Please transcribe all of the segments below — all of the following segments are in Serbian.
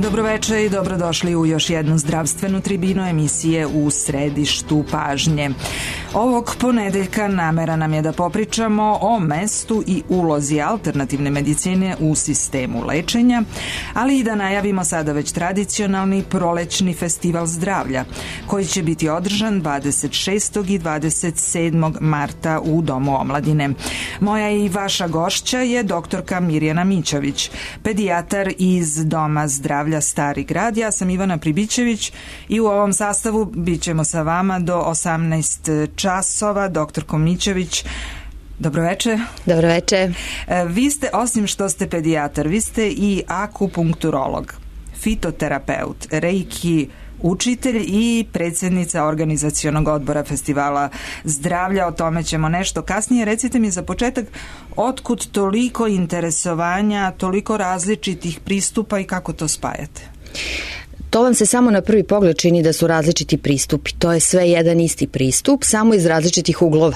Dobroveče i dobrodošli u još jednu zdravstvenu tribinu emisije U središtu pažnje. Ovog ponedeljka namera nam je da popričamo o mestu i ulozi alternativne medicine u sistemu lečenja, ali i da najavimo sada već tradicionalni prolećni festival zdravlja, koji će biti održan 26. i 27. marta u Domu omladine. Moja i vaša gošća je doktorka Mirjana Mićović, pedijatar iz Doma zdravlja Stari grad. Ja sam Ivana Pribićević i u ovom sastavu bit ćemo sa vama do 18 časova. Doktorko Mićović, dobroveče. Dobroveče. Vi ste, osim što ste pedijatar, vi ste i akupunkturolog, fitoterapeut, reiki učitelj i predsjednica organizacionog odbora festivala zdravlja. O tome ćemo nešto kasnije. Recite mi za početak, otkud toliko interesovanja, toliko različitih pristupa i kako to spajate? To vam se samo na prvi pogled čini da su različiti pristupi. To je sve jedan isti pristup, samo iz različitih uglova.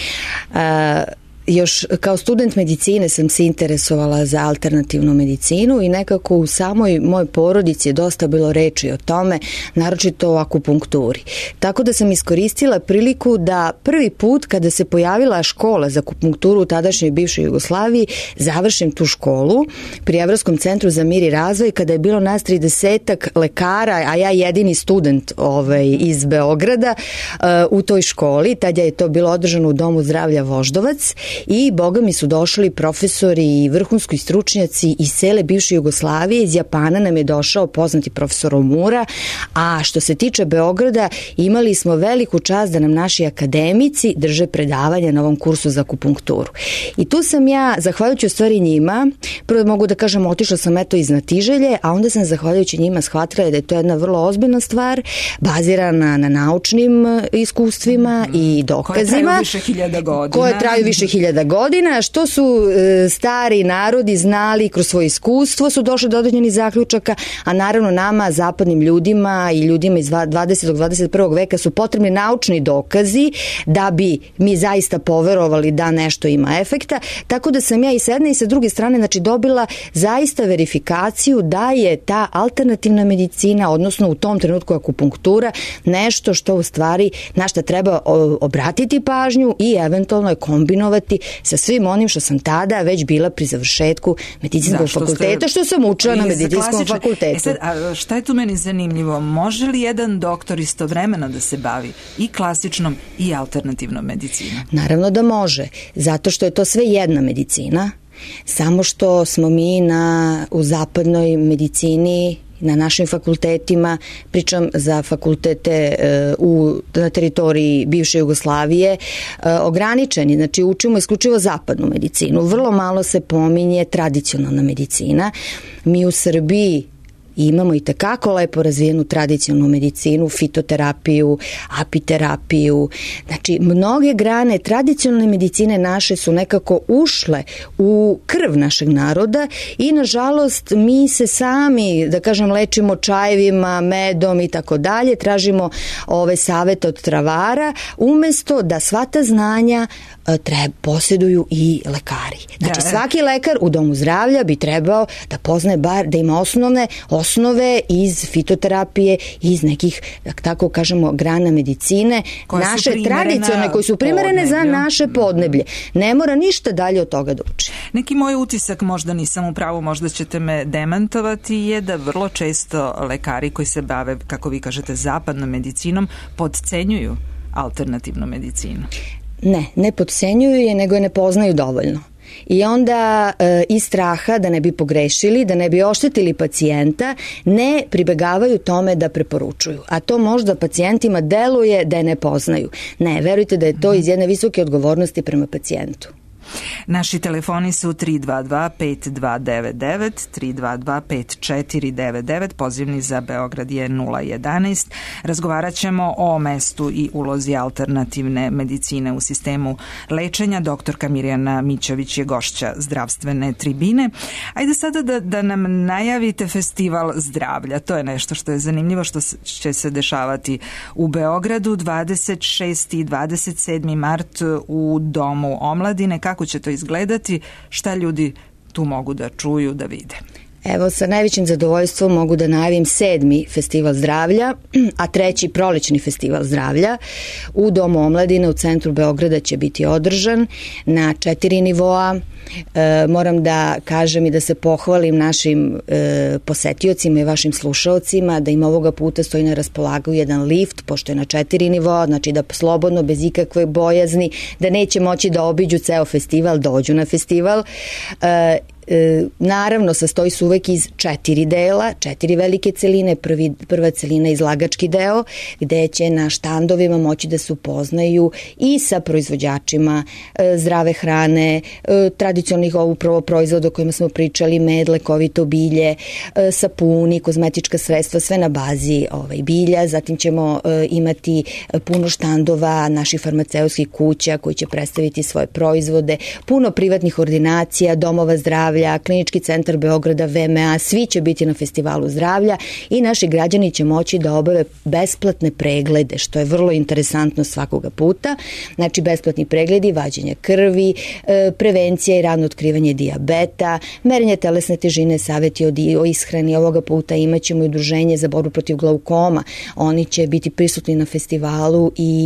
Još kao student medicine sam se interesovala za alternativnu medicinu i nekako u samoj mojoj porodici je dosta bilo reči o tome, naročito o akupunkturi. Tako da sam iskoristila priliku da prvi put kada se pojavila škola za akupunkturu u tadašnjoj bivšoj Jugoslaviji, završim tu školu pri Evropskom centru za mir i razvoj, kada je bilo nas 30 lekara, a ja jedini student iz Beograda u toj školi. Tada je to bilo održano u Domu zdravlja Voždovac. I boga mi su došli profesori i vrhunski stručnjaci iz cele bivše Jugoslavije. Iz Japana nam je došao poznati profesor Omura, a što se tiče Beograda imali smo veliku čast da nam naši akademici drže predavanja na ovom kursu za akupunkturu. I tu sam ja, zahvaljujući u stvari njima, prvo mogu da kažem otišla sam iz Natiželje, a onda sam zahvaljujući njima shvatila da je to jedna vrlo ozbiljna stvar, bazirana na naučnim iskustvima i dokazima koje traju više hiljada godina, što su stari narodi znali kroz svoje iskustvo, su došli do određenih zaključaka, a naravno nama, zapadnim ljudima i ljudima iz 20. 21. veka su potrebni naučni dokazi da bi mi zaista poverovali da nešto ima efekta, tako da sam ja i s jedne i sa druge strane dobila zaista verifikaciju da je ta alternativna medicina, odnosno u tom trenutku akupunktura, nešto što u stvari na šta treba obratiti pažnju i eventualno je kombinovati sa svim onim što sam tada već bila pri završetku medicinskog fakulteta, što sam učila na medicinskom fakultetu. A šta je tu meni zanimljivo? Može li jedan doktor istovremeno da se bavi i klasičnom i alternativnom medicinom? Naravno da može, zato što je to sve jedna medicina, samo što smo mi u zapadnoj medicini, na našim fakultetima, pričam za fakultete na teritoriji bivše Jugoslavije, ograničeni, znači učimo isključivo zapadnu medicinu. Vrlo malo se pominje tradicionalna medicina. Mi u Srbiji imamo i takako lepo razvijenu tradicionalnu medicinu, fitoterapiju, apiterapiju. Znači, mnoge grane tradicionalne medicine naše su nekako ušle u krv našeg naroda i, nažalost, mi se sami, da kažem, lečimo čajevima, medom i tako dalje, tražimo savete od travara, umesto da sva ta znanja posjeduju i lekari. Znači, svaki lekar u domu zdravlja bi trebao da poznaje bar, da ima osnove iz fitoterapije, iz nekih, tako kažemo, grana medicine, naše tradicionalne, koje su primerene za naše podneblje. Ne mora ništa dalje od toga da uči. Neki moj utisak, možda nisam u pravu, možda ćete me demantovati, je da vrlo često lekari koji se bave, kako vi kažete, zapadnom medicinom, podcenjuju alternativnu medicinu. Ne podcenjuju je, nego je ne poznaju dovoljno. I onda iz straha da ne bi pogrešili, da ne bi oštetili pacijenta, ne pribegavaju tome da preporučuju. A to možda pacijentima deluje da je ne poznaju. Ne, verujte da je to iz jedne visoke odgovornosti prema pacijentu. Naši telefoni su 322-5299, 322-5499, pozivni za Beograd je 011. Razgovarat ćemo o mestu i ulozi alternativne medicine u sistemu lečenja. Doktorka Mirjana Mićović je gošća zdravstvene tribine. Ajde sada da nam najavite festival zdravlja. To je nešto što je zanimljivo, što će se dešavati u Beogradu 26. i 27. mart u Domu omladine. Kako će to izgledati? Šta ljudi tu mogu da čuju, da vide? Evo, sa najvećim zadovoljstvom mogu da najavim 7. festival zdravlja, a 3. prolećni festival zdravlja u Domu omladine u centru Beograda će biti održan na 4 nivoa. Moram da kažem i da se pohvalim našim posetiocima i vašim slušaocima da im ovoga puta stoji na raspolaganju jedan lift, pošto je na 4 nivoa, znači da slobodno, bez ikakve bojazni, da neće moći da obiđu ceo festival, dođu na festival. Naravno, sastoji se uvek iz 4 dela, 4 velike celine. Prva celina je izlagački deo, gde će na štandovima moći da se upoznaju i sa proizvođačima zdrave hrane, tradicionalnih upravo proizvoda o kojima smo pričali, med, lekovito bilje, sapuni, kozmetička sredstva, sve na bazi bilja. Zatim ćemo imati puno štandova naših farmaceutskih kuća koji će predstaviti svoje proizvode, puno privatnih ordinacija, domova zdravlja, Klinički centar Beograda, VMA, svi će biti na festivalu zdravlja i naši građani će moći da obave besplatne preglede, što je vrlo interesantno svakoga puta. Znači, besplatni pregledi, vađenje krvi, prevencija i rano otkrivanje dijabeta, merenje telesne težine, savjeti o ishrani. Ovoga puta imaćemo i udruženje za borbu protiv glaukoma. Oni će biti prisutni na festivalu i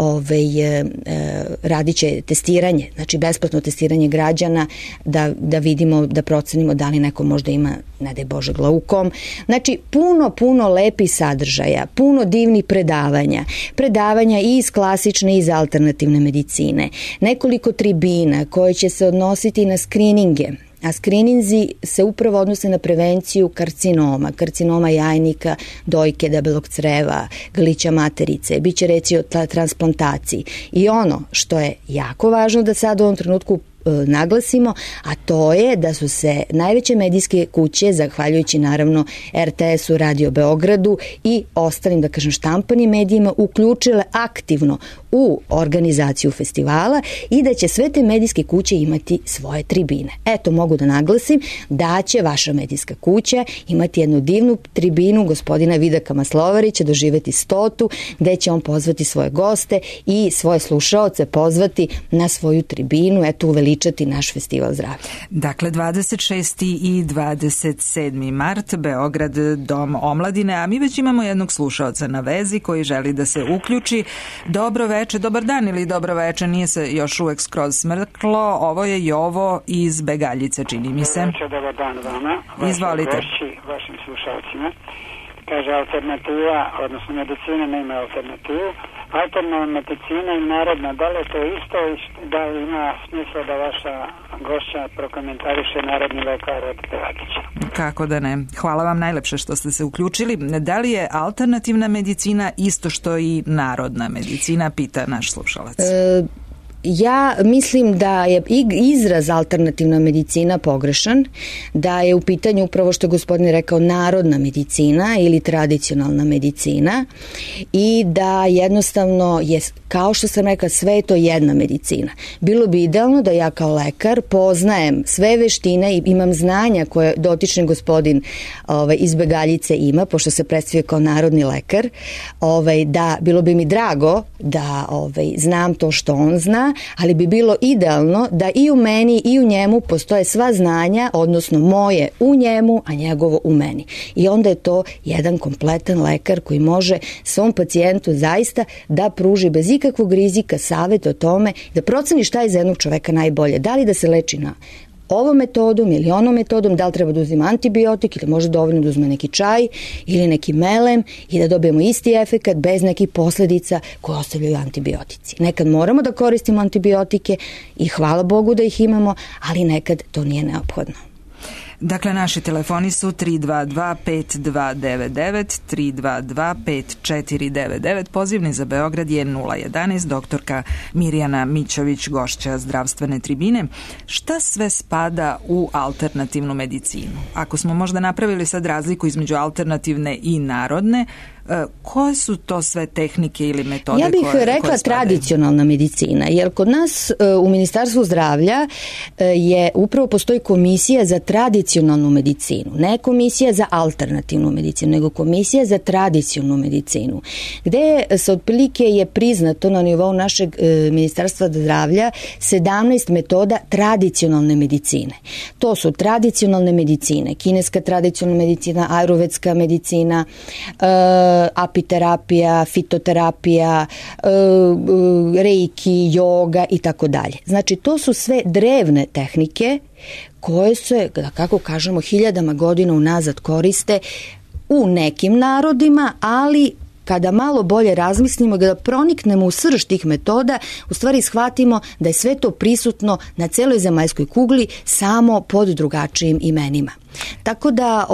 radit će testiranje, znači besplatno testiranje građana da vidimo, da procenimo da li neko možda ima, ne daj Bože, glaukom. Znači, puno lepih sadržaja, puno divnih predavanja i iz klasične i iz alternativne medicine. Nekoliko tribina koje će se odnositi na skrininge, a skrininzi se upravo odnose na prevenciju karcinoma jajnika, dojke, debelog creva, grlića materice, biće reći o transplantaciji. I ono što je jako važno da sad u ovom trenutku naglasimo, a to je da su se najveće medijske kuće, zahvaljujući naravno RTS-u, Radio Beogradu i ostalim, da kažem, štampanim medijima, uključile aktivno u organizaciju festivala i da će sve te medijske kuće imati svoje tribine. Eto, mogu da naglasim da će vaša medijska kuća imati jednu divnu tribinu gospodina Vidaka Maslovarića, doživeti 100. gde će on pozvati svoje goste i svoje slušaoce pozvati na svoju tribinu, eto, uveličati naš festival zdravlja. Dakle, 26. i 27. mart, Beograd, Dom omladine, a mi već imamo jednog slušaoca na vezi koji želi da se uključi. Dobro veče, dobar dan ili dobro veče, nije se još uvek skroz smrklo. Ovo je Jovo iz Begaljice, čini mi se. Dobar dan vama, izvolite, vašim slušalcima. Kaže, alternativa, odnosno medicina nema alternativu. Alternativna medicina i narodna, da li je to isto i da li ima smisla da vaša gošća prokomentariše narodni lekar od Pevakića? Kako da ne. Hvala vam najlepše što ste se uključili. Da li je alternativna medicina isto što i narodna medicina, pita naš slušalac. Ja mislim da je izraz alternativna medicina pogrešan, da je u pitanju upravo što je gospodin rekao narodna medicina ili tradicionalna medicina i da jednostavno je, kao što sam rekao, sve je to jedna medicina. Bilo bi idealno da ja kao lekar poznajem sve veštine i imam znanja koje dotični gospodin iz Begaljice ima, pošto se predstavio kao narodni lekar, da bilo bi mi drago da znam to što on zna, ali bi bilo idealno da i u meni i u njemu postoje sva znanja, odnosno moje u njemu, a njegovo u meni. I onda je to jedan kompletan lekar koji može svom pacijentu zaista da pruži bez ikakvog rizika savjet o tome, da proceni šta je za jednog čoveka najbolje. Da li da se leči na ovom metodom ili onom metodom, da li treba da uzima antibiotik ili može dovoljno da uzme neki čaj ili neki melem i da dobijemo isti efekat bez nekih posledica koje ostavljaju antibiotici. Nekad moramo da koristimo antibiotike i hvala Bogu da ih imamo, ali nekad to nije neophodno. Dakle, naši telefoni su 322-5299, 322-5499, pozivni za Beograd je 011, doktorka Mirjana Mićović, gošća zdravstvene tribine. Šta sve spada u alternativnu medicinu? Ako smo možda napravili sad razliku između alternativne i narodne, Koje su to sve tehnike ili metode? Ja bih rekla tradicionalna medicina, jer kod nas u Ministarstvu zdravlja je upravo postoji komisija za tradicionalnu medicinu, ne komisija za alternativnu medicinu, nego komisija za tradicionalnu medicinu, gde se otprilike je priznato na nivou našeg Ministarstva zdravlja 17 metoda tradicionalne medicine. To su tradicionalne medicine, kineska tradicionalna medicina, ajurvedska medicina, apiterapija, fitoterapija, reiki, joga i tako dalje. Znači, to su sve drevne tehnike koje se, da kako kažemo, hiljadama godina unazad koriste u nekim narodima, ali kada malo bolje razmislimo, da proniknemo u srž tih metoda, u stvari shvatimo da je sve to prisutno na celoj zemaljskoj kugli, samo pod drugačijim imenima. Tako da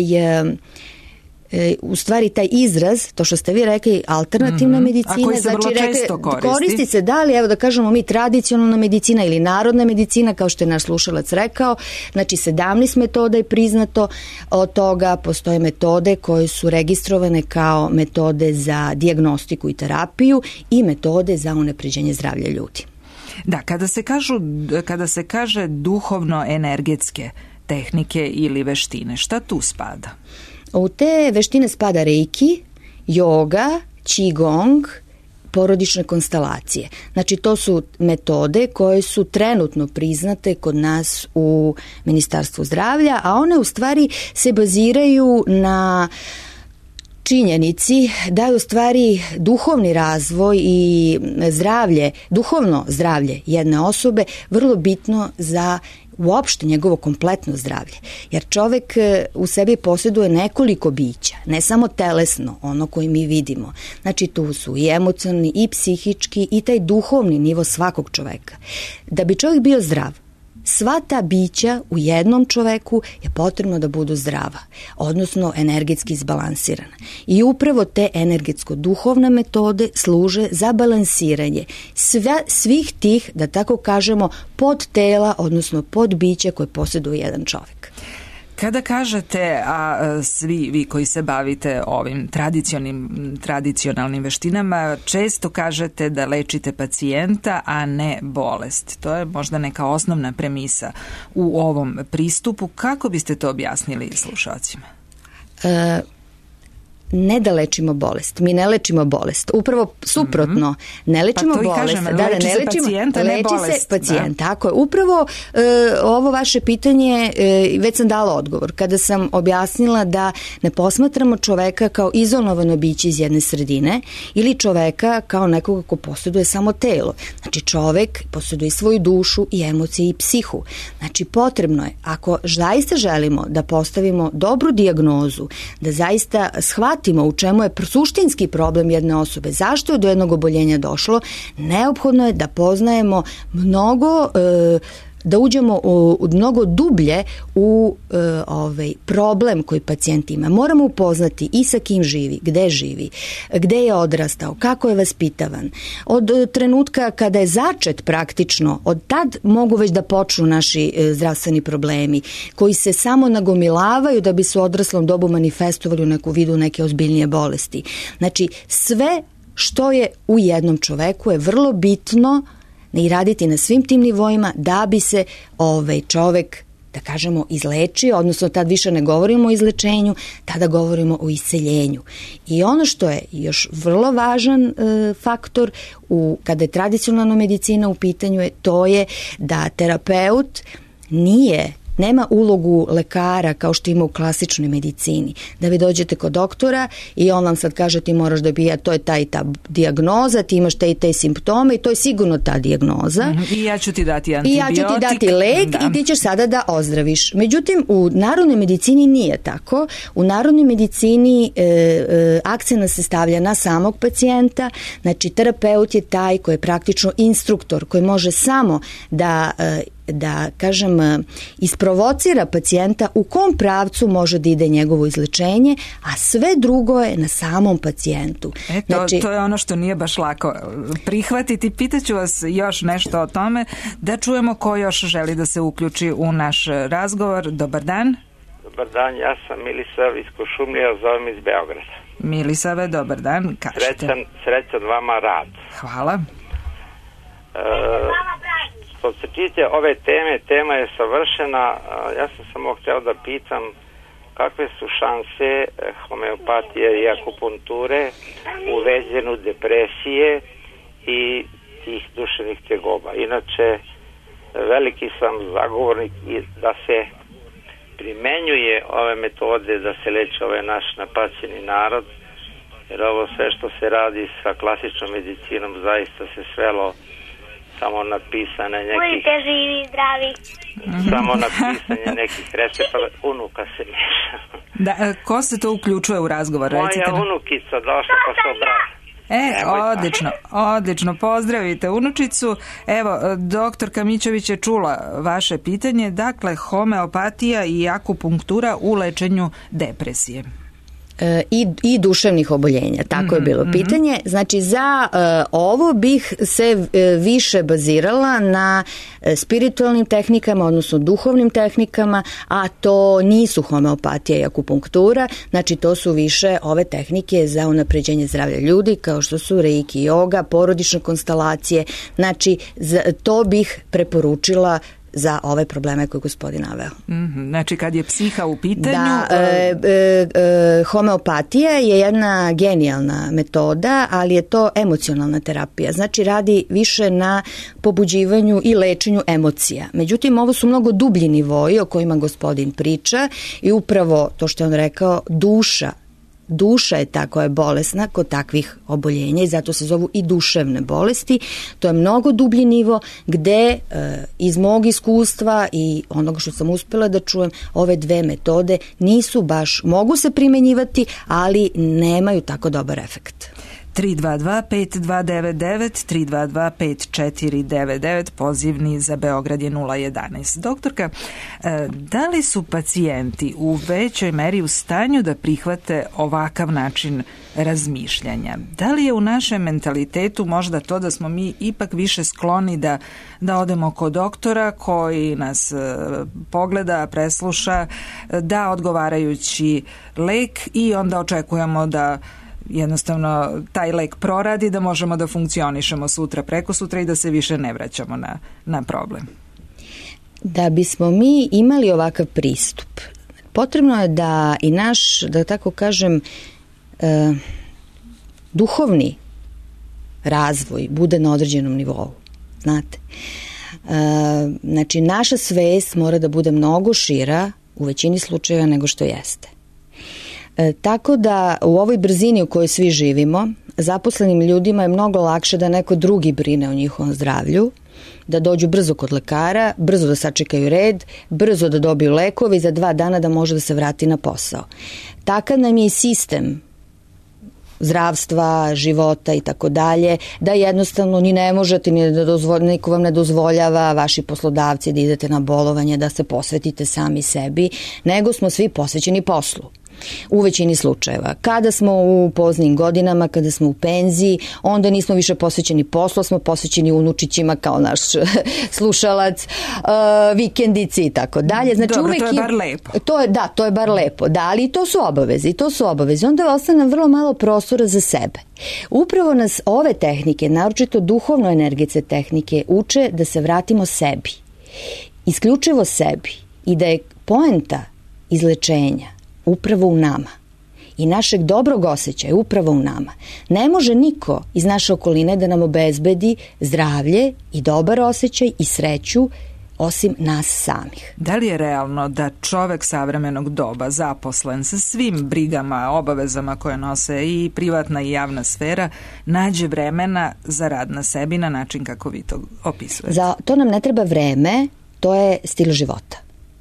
u stvari taj izraz, to što ste vi rekli, alternativna medicina, a koji se vrlo često koristi se, da li, evo da kažemo mi, tradicionalna medicina ili narodna medicina, kao što je naš slušalac rekao, znači 17 metoda je priznato, od toga postoje metode koje su registrovane kao metode za dijagnostiku i terapiju i metode za unapređenje zdravlja ljudi. Da, kada se kaže duhovno-energetske tehnike ili veštine, šta tu spada? U te veštine spada reiki, joga, qigong, porodične konstelacije. Znači, to su metode koje su trenutno priznate kod nas u Ministarstvu zdravlja, a one u stvari se baziraju na činjenici da je u stvari duhovni razvoj i zdravlje, duhovno zdravlje jedne osobe vrlo bitno za uopšte njegovo kompletno zdravlje. Jer čovek u sebi posjeduje nekoliko bića, ne samo telesno, ono koje mi vidimo. Znači, tu su i emocionalni, i psihički, i taj duhovni nivo svakog čoveka. Da bi čovjek bio zdrav, sva ta bića u jednom čoveku je potrebno da budu zdrava, odnosno energetski izbalansirana. I upravo te energetsko-duhovne metode služe za balansiranje svih tih, da tako kažemo, podtela, odnosno podbića koje posjeduje jedan čovek. Kada kažete, a svi vi koji se bavite ovim tradicionalnim veštinama, često kažete da lečite pacijenta, a ne bolest. To je možda neka osnovna premisa u ovom pristupu. Kako biste to objasnili slušalcima? Ne da lečimo bolest. Mi ne lečimo bolest. Upravo suprotno. Ne lečimo bolest. Kažem, leči se pacijenta, ne bolest. Leči se pacijent, tako je. Upravo ovo vaše pitanje, već sam dala odgovor. Kada sam objasnila da ne posmatramo čoveka kao izolovano biće iz jedne sredine ili čoveka kao nekoga ko posjeduje samo telo. Znači, čovek posjeduje svoju dušu i emocije i psihu. Znači, potrebno je, ako zaista želimo da postavimo dobru dijagnozu, da zaista shvatimo u čemu je suštinski problem jedne osobe, zašto je do jednog oboljenja došlo, neophodno je da poznajemo mnogo, da uđemo mnogo dublje u problem koji pacijent ima. Moramo upoznati i sa kim živi, gde je odrastao, kako je vaspitavan. Od trenutka kada je začet praktično, od tad mogu već da počnu naši zdravstveni problemi koji se samo nagomilavaju da bi se u odraslom dobu manifestovali u neku vidu neke ozbiljnije bolesti. Znači, sve što je u jednom čoveku je vrlo bitno i raditi na svim tim nivoima da bi se čovek, da kažemo, izlečio, odnosno tad više ne govorimo o izlečenju, tada govorimo o isceljenju. I ono što je još vrlo važan faktor kada je tradicionalna medicina u pitanju, to je da terapeut nema ulogu lekara kao što ima u klasičnoj medicini. Da vi dođete kod doktora i on vam sad kaže ti moraš da bi, to je ta i ta dijagnoza, ti imaš te i te simptome i to je sigurno ta dijagnoza. I ja ću ti dati antibiotik. I ja ću ti dati lek i ti ćeš sada da ozdraviš. Međutim, u narodnoj medicini nije tako. U narodnoj medicini akcent se stavlja na samog pacijenta. Znači, terapeut je taj koji je praktično instruktor, koji može samo da kažem, isprovocira pacijenta u kom pravcu može da ide njegovo izlečenje, a sve drugo je na samom pacijentu. To je ono što nije baš lako prihvatiti. Pitaću vas još nešto o tome, da čujemo ko još želi da se uključi u naš razgovor. Dobar dan. Dobar dan, ja sam Milisav iz Košumlija, zovem iz Beograda. Milisave, dobar dan, kažete. Srećan vama rad. Hvala. Što se tiče ove teme, tema je savršena. Ja sam samo htio da pitam kakve su šanse homeopatije i akupunkture u veđenju depresije i tih duševnih tegoba. Inače, veliki sam zagovornik da se primenjuje ove metode, da se leči ovaj naš napaćeni narod, jer ovo sve što se radi sa klasičnom medicinom zaista se svelo samo na pisanje nekih... Budite živi, zdravi. Samo na pisanje nekih recepta, unuka se miješa. Da, ko se to uključuje u razgovor? Moja unukica došla pa se obrati. Odlično, pozdravite unučicu. Evo, doktorka Mićović je čula vaše pitanje, dakle, homeopatija i akupunktura u lečenju depresije. I duševnih oboljenja, tako je bilo pitanje. Znači, za ovo bih se više bazirala na spiritualnim tehnikama, odnosno duhovnim tehnikama, a to nisu homeopatija i akupunktura, znači to su više ove tehnike za unapređenje zdravlja ljudi, kao što su reiki, joga, porodične konstelacije, znači to bih preporučila za ove probleme koje gospodin naveo. Znači kad je psiha u pitanju... Homeopatija je jedna genijalna metoda, ali je to emocionalna terapija. Znači radi više na pobuđivanju i lečenju emocija. Međutim, ovo su mnogo dublji nivoji o kojima gospodin priča i upravo to što je on rekao, Duša je ta koja je bolesna kod takvih oboljenja i zato se zovu i duševne bolesti. To je mnogo dublji nivo gde iz mog iskustva i onoga što sam uspjela da čujem, ove dve metode nisu baš, mogu se primenjivati, ali nemaju tako dobar efekt. 322-5299, 322-5499, pozivni za Beograd je 011. Doktorka, da li su pacijenti u većoj meri u stanju da prihvate ovakav način razmišljanja? Da li je u našem mentalitetu možda to da smo mi ipak više skloni da odemo kod doktora koji nas pogleda, presluša, da odgovarajući lek i onda očekujemo da jednostavno taj lek proradi, da možemo da funkcionišemo sutra, preko sutra i da se više ne vraćamo na problem? Da bismo mi imali ovakav pristup, potrebno je da i naš, da tako kažem, duhovni razvoj bude na određenom nivou. Znate? Znači, naša svest mora da bude mnogo šira u većini slučajeva nego što jeste. Tako da u ovoj brzini u kojoj svi živimo, zaposlenim ljudima je mnogo lakše da neko drugi brine o njihovom zdravlju, da dođu brzo kod lekara, brzo da sačekaju red, brzo da dobiju lekove i za 2 dana da može da se vrati na posao. Takav nam je i sistem zdravstva, života i tako dalje, da jednostavno ni ne možete, niko vam ne dozvoljava, vaši poslodavci, da idete na bolovanje, da se posvetite sami sebi, nego smo svi posvećeni poslu. U većini slučajeva. Kada smo u poznim godinama, kada smo u penziji, onda nismo više posvećeni poslu, smo posvećeni unučićima kao naš slušalac, vikendici i tako dalje. Znači, dobro, to je bar lepo. To je bar lepo. Da, ali i to su obaveze. Onda ostane nam vrlo malo prostora za sebe. Upravo nas ove tehnike, naročito duhovno-energetske tehnike, uče da se vratimo sebi. Isključivo sebi. I da je poenta izlečenja upravo u nama i našeg dobrog osjećaja upravo u nama. Ne može niko iz naše okoline da nam obezbedi zdravlje i dobar osjećaj i sreću osim nas samih. Da li je realno da čovek savremenog doba, zaposlen sa svim brigama, obavezama koje nose i privatna i javna sfera, nađe vremena za rad na sebi na način kako vi to opisujete? Za to nam ne treba vreme, to je stil života.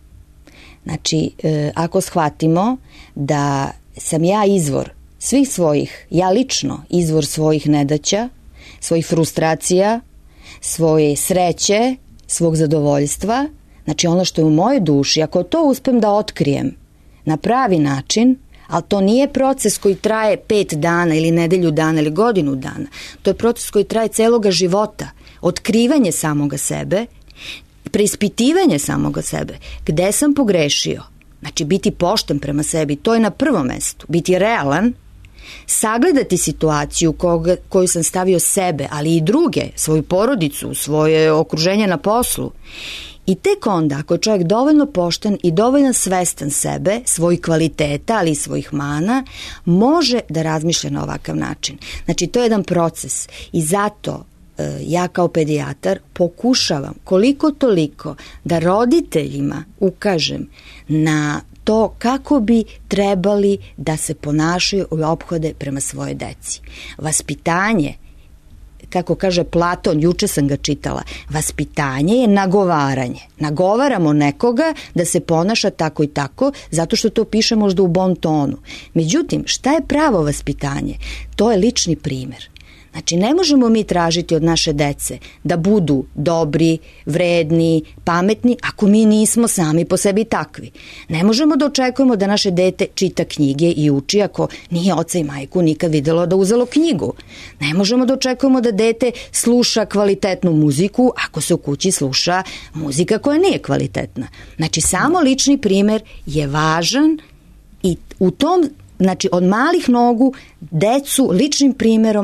Znači, ako shvatimo da sam ja izvor svih svojih, ja lično izvor svojih nedaća, svojih frustracija, svoje sreće, svog zadovoljstva, znači ono što je u mojoj duši, ako to uspem da otkrijem na pravi način, ali to nije proces koji traje 5 dana ili nedelju dana ili godinu dana, to je proces koji traje celoga života, otkrivanje samoga sebe, preispitivanje samoga sebe, gde sam pogrešio, znači biti pošten prema sebi, to je na prvom mestu, biti realan, sagledati situaciju koju sam stavio sebe, ali i druge, svoju porodicu, svoje okruženje na poslu. I tek onda, ako je čovjek dovoljno pošten i dovoljno svestan sebe, svojih kvaliteta, ali i svojih mana, može da razmišlja na ovakav način. Znači, to je jedan proces i zato ja kao pedijatar pokušavam koliko toliko da roditeljima ukažem na to kako bi trebali da se ponašaju i ophode prema svoje deci. Vaspitanje, kako kaže Platon, juče sam ga čitala, vaspitanje je nagovaranje. Nagovaramo nekoga da se ponaša tako i tako, zato što to piše možda u bon tonu. Međutim, šta je pravo vaspitanje? To je lični primer. Znači, ne možemo mi tražiti od naše dece da budu dobri, vredni, pametni, ako mi nismo sami po sebi takvi. Ne možemo da očekujemo da naše dete čita knjige i uči ako nije oca i majku nikad videlo da uzelo knjigu. Ne možemo da očekujemo da dete sluša kvalitetnu muziku ako se u kući sluša muzika koja nije kvalitetna. Znači, samo lični primer je važan i u tom, znači, od malih nogu decu ličnim primjerom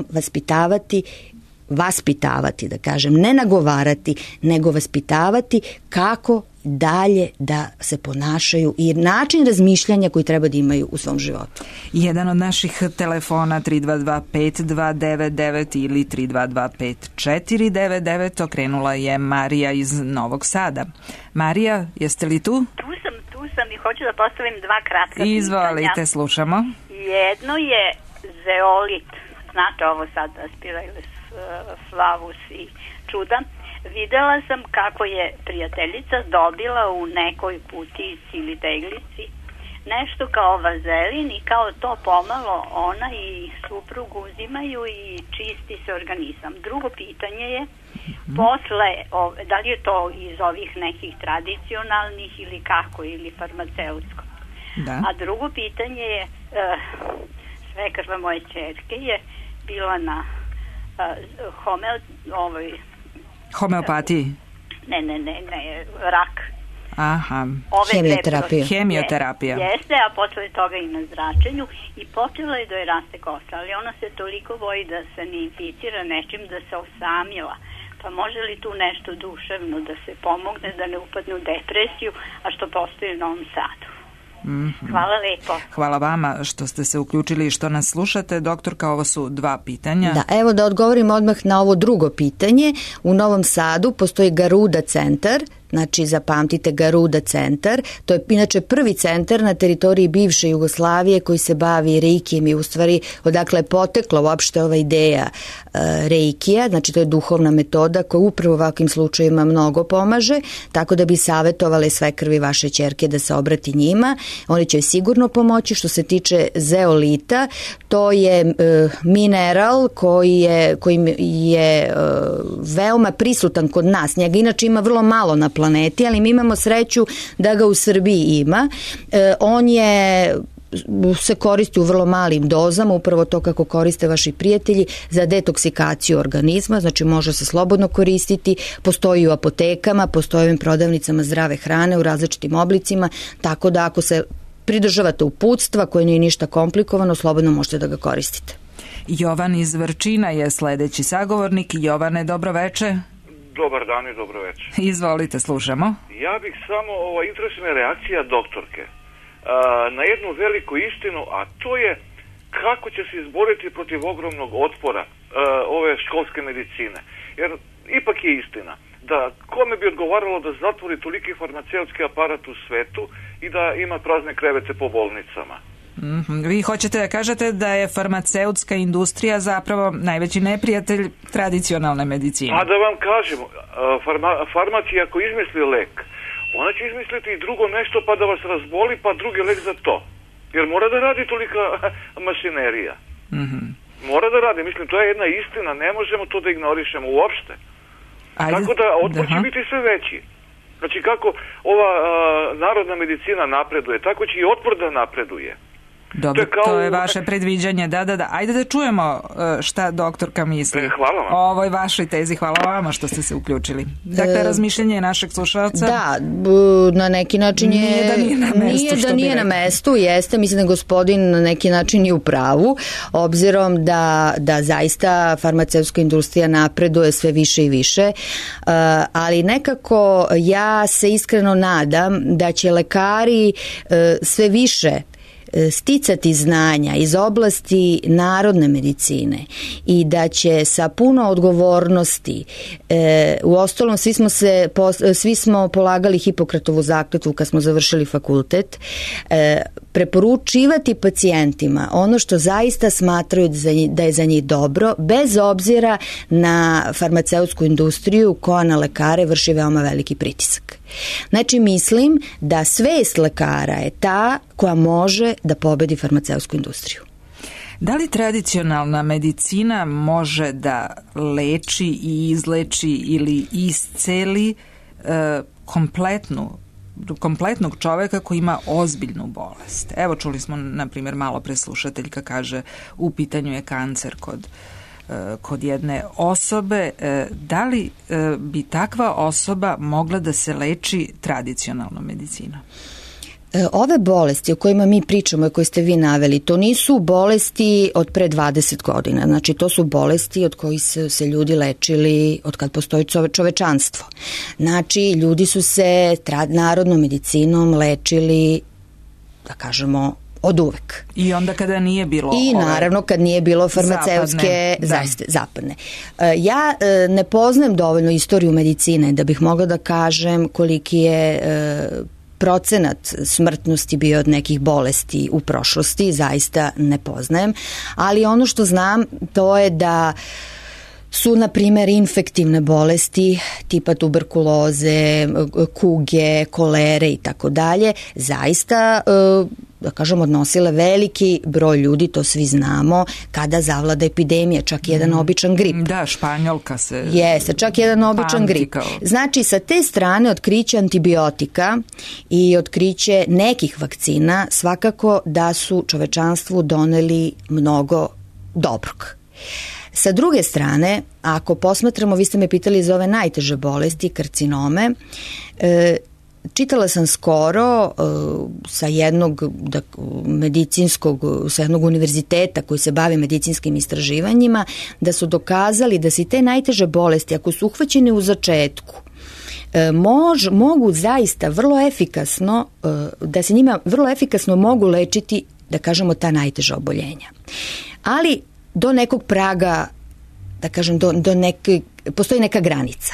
vaspitavati, da kažem, ne nagovarati, nego vaspitavati kako dalje da se ponašaju i način razmišljanja koji treba da imaju u svom životu. Jedan od naših telefona 322-5299 ili 322-5499 okrenula je Marija iz Novog Sada. Marija, jeste li tu? Tu sam i hoću da postavim dva kratka pitanja. Izvolite, slušamo. Jedno je zeolit, znate ovo sad, Aspirillus flavus i čuda. Videla sam kako je prijateljica dobila u nekoj kutijici ili teglici nešto kao vazelin i kao to pomalo ona i suprug uzimaju i čisti se organizam. Drugo pitanje je, posle, da li je to iz ovih nekih tradicionalnih ili kako, ili farmaceutsko? Da. A drugo pitanje je, svekrva moje ćerke je bila na homeopatiji? Ne, rak. Aha, hemioterapija. Jeste, a posle toga i na zračenju i počela je da joj raste kosa, ali ona se toliko boji da se ne inficira nečim, da se osamila. Pa može li tu nešto duševno da se pomogne, da ne upadne u depresiju, a što postoji u Novom Sadu? Hvala lepo. Hvala vama što ste se uključili i što nas slušate. Doktorka, ovo su dva pitanja. Da, evo da odgovorim odmah na ovo drugo pitanje. U Novom Sadu postoji Garuda centar, znači zapamtite Garuda centar, to je inače prvi centar na teritoriji bivše Jugoslavije koji se bavi reikijem i u stvari odakle je potekla uopšte ova ideja reikija, znači to je duhovna metoda koja upravo u ovakvim slučajima mnogo pomaže, tako da bi savjetovale sve krvi vaše ćerke da se obrati njima, oni će sigurno pomoći. Što se tiče zeolita, to je mineral koji je veoma prisutan kod nas, njega inače ima vrlo malo na planeti, ali mi imamo sreću da ga u Srbiji ima. On se koristi u vrlo malim dozama, upravo to kako koriste vaši prijatelji, za detoksikaciju organizma, znači može se slobodno koristiti, postoji u apotekama, postoji u ovim prodavnicama zdrave hrane u različitim oblicima, tako da ako se pridržavate uputstva koje nije ništa komplikovano, slobodno možete da ga koristite. Jovan iz Vrčina je sledeći sagovornik. Jovane, dobro veče. Dobar dan i dobro večer. Izvolite, slušamo. Ja bih samo, interesuje reakcija doktorke na jednu veliku istinu, a to je kako će se izboriti protiv ogromnog otpora ove školske medicine. Jer ipak je istina da kome bi odgovaralo da zatvori toliki farmaceutski aparat u svetu i da ima prazne krevete po bolnicama. Vi hoćete da kažete da je farmaceutska industrija zapravo najveći neprijatelj tradicionalne medicine? A da vam kažem, farmacija ako izmisli lek, ona će izmisliti i drugo nešto pa da vas razboli, pa drugi lek za to. Jer mora da radi tolika mašinerija. Mora da radi, mislim, to je jedna istina, ne možemo to da ignorišemo uopšte. Tako da otpor će biti sve veći. Znači kako ova narodna medicina napreduje, tako će i otpor da napreduje. Dobro, to je vaše predviđanje. Da. Ajde da čujemo šta doktorka misli. Hvala vam. O ovoj vašoj tezi. Hvala vama što ste se uključili. Dakle, razmišljanje našeg slušalca. Da, na neki način je... Nije da nije na mestu, jeste. Mislim da gospodin na neki način je u pravu, obzirom da zaista farmaceutska industrija napreduje sve više i više, ali nekako ja se iskreno nadam da će lekari sve više sticati znanja iz oblasti narodne medicine i da će sa puno odgovornosti, uostalom svi smo polagali Hipokratovu zakletvu kad smo završili fakultet, preporučivati pacijentima ono što zaista smatraju da je za njih dobro, bez obzira na farmaceutsku industriju koja na lekare vrši veoma veliki pritisak. Znači, mislim da svest lekara je ta koja može da pobedi farmaceutsku industriju. Da li tradicionalna medicina može da leči i izleči ili isceli kompletnog čoveka koji ima ozbiljnu bolest? Evo, čuli smo, na primjer, malo pre slušateljka kaže u pitanju je kancer kod jedne osobe. Da li bi takva osoba mogla da se leči tradicionalnom medicinom? Ove bolesti o kojima mi pričamo i koje ste vi naveli, to nisu bolesti od pre 20 godina. Znači, to su bolesti od kojih su se ljudi lečili od kad postoji čovečanstvo. Znači, ljudi su se narodnom medicinom lečili, da kažemo, od uvek. I onda kada nije bilo... I naravno kad nije bilo farmaceutske zapadne. Ja ne poznajem dovoljno istoriju medicine da bih mogla da kažem koliki je procenat smrtnosti bio od nekih bolesti u prošlosti, zaista ne poznajem, ali ono što znam to je da su, na primjer, infektivne bolesti tipa tuberkuloze, kuge, kolere i tako dalje, zaista, da kažem, odnosile veliki broj ljudi, to svi znamo, kada zavlada epidemija, čak jedan običan grip. Da, Španjolka se... Jeste, čak jedan običan grip. Znači, sa te strane otkriće antibiotika i otkriće nekih vakcina svakako da su čovečanstvu doneli mnogo dobrog. Sa druge strane, ako posmatramo, vi ste me pitali za ove najteže bolesti, karcinome, čitala sam skoro sa jednog sa jednog univerziteta koji se bavi medicinskim istraživanjima, da su dokazali da se te najteže bolesti, ako su uhvaćene u začetku, mogu zaista vrlo efikasno, da se njima vrlo efikasno mogu lečiti, da kažemo, ta najteža oboljenja. Ali do nekog praga, da kažem, postoji neka granica.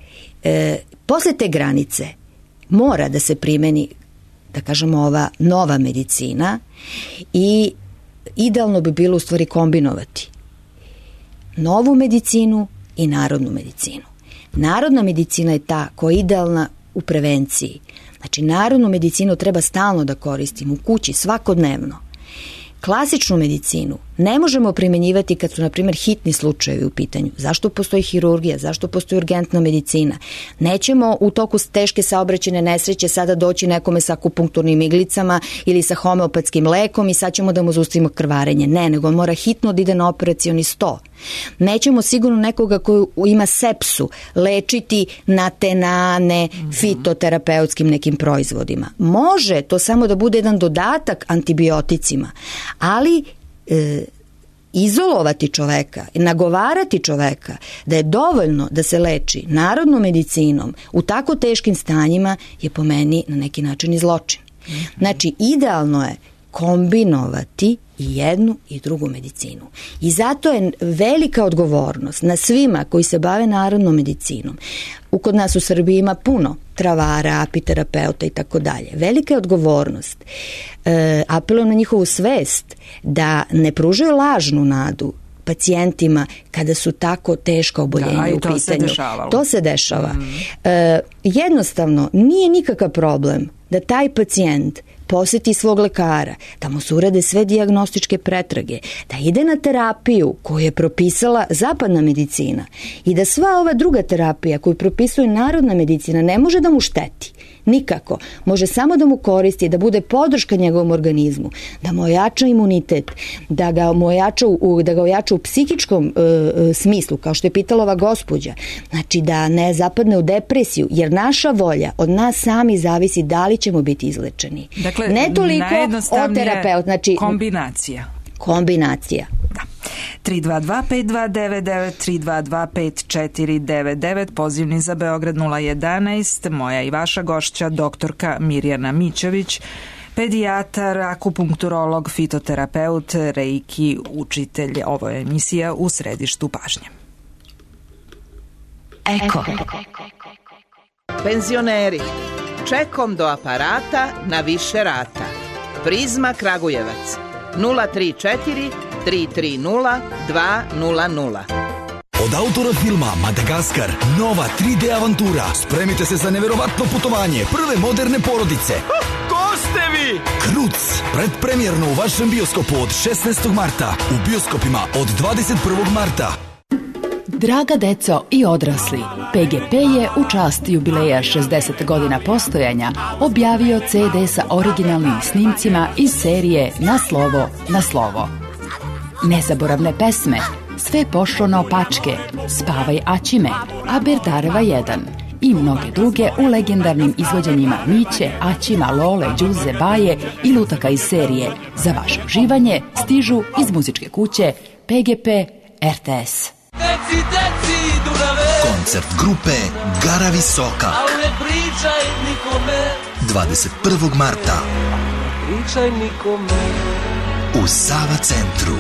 Posle te granice mora da se primeni, da kažemo, ova nova medicina i idealno bi bilo u stvari kombinovati novu medicinu i narodnu medicinu. Narodna medicina je ta koja je idealna u prevenciji. Znači, narodnu medicinu treba stalno da koristimo u kući, svakodnevno. Klasičnu medicinu ne možemo primenjivati kad su, na primjer, hitni slučajevi u pitanju. Zašto postoji hirurgija? Zašto postoji urgentna medicina? Nećemo u toku teške saobraćajne nesreće sada doći nekome sa akupunkturnim iglicama ili sa homeopatskim lekom i sad ćemo da mu zaustavimo krvarenje. Ne, nego on mora hitno da ide na operacioni sto. Nećemo sigurno nekoga koji ima sepsu lečiti na tenane, fitoterapeutskim nekim proizvodima. Može to samo da bude jedan dodatak antibioticima, ali izolovati čoveka, nagovarati čoveka da je dovoljno da se leči narodnom medicinom u tako teškim stanjima je po meni na neki način i zločin. Znači, idealno je kombinovati i jednu i drugu medicinu. I zato je velika odgovornost na svima koji se bave narodnom medicinom. Kod nas u Srbiji ima puno travara, apiterapeuta i tako dalje. Velika je odgovornost. Apelujem na njihovu svest da ne pružaju lažnu nadu pacijentima kada su tako teška oboljenja u pitanju. To se dešava. Jednostavno, nije nikakav problem da taj pacijent poseti svog lekara, da mu se urade sve dijagnostičke pretrage, da ide na terapiju koju je propisala zapadna medicina i da sva ova druga terapija koju propisuje narodna medicina ne može da mu šteti. Nikako. Može samo da mu koristi, da bude podrška njegovom organizmu, da mu ojača imunitet, da ga ojača u psihičkom smislu, kao što je pitala ova gospođa. Znači da ne zapadne u depresiju, jer naša volja od nas sami zavisi da li ćemo biti izlečeni. Dakle, ne toliko od terapeuta. Znači, kombinacija. Da. 322-5299, 322-5499, pozivni za Beograd 011, moja i vaša gošća, doktorka Mirjana Mićević, pedijatar, akupunkturolog, fitoterapeut, reiki, učitelj. Ovo je emisija U središtu pažnje. Eko. Penzioneri, čekom do aparata na više rata. Prizma Kragujevac 034 330 200. Od autora filma Madagaskar, nova 3D avantura. Spremite se za neverovatno putovanje prve moderne porodice. Ko ste vi? Kruc, predpremjerno u vašem bioskopu od 16. marta. U bioskopima od 21. marta. Draga deco i odrasli, PGP je u čast jubileja 60 godina postojanja objavio CD sa originalnim snimcima iz serije Na slovo, na slovo. Nezaboravne pesme, Sve pošlo naopačke, Spavaj Aćime, Aberdareva 1 i mnoge druge u legendarnim izvođenjima Miće, Aćima, Lole, Đuze, Baje i lutaka iz serije. Za vaše uživanje stižu iz muzičke kuće PGP RTS. Koncert grupe Gara Visoka 21. marta u Sava centru.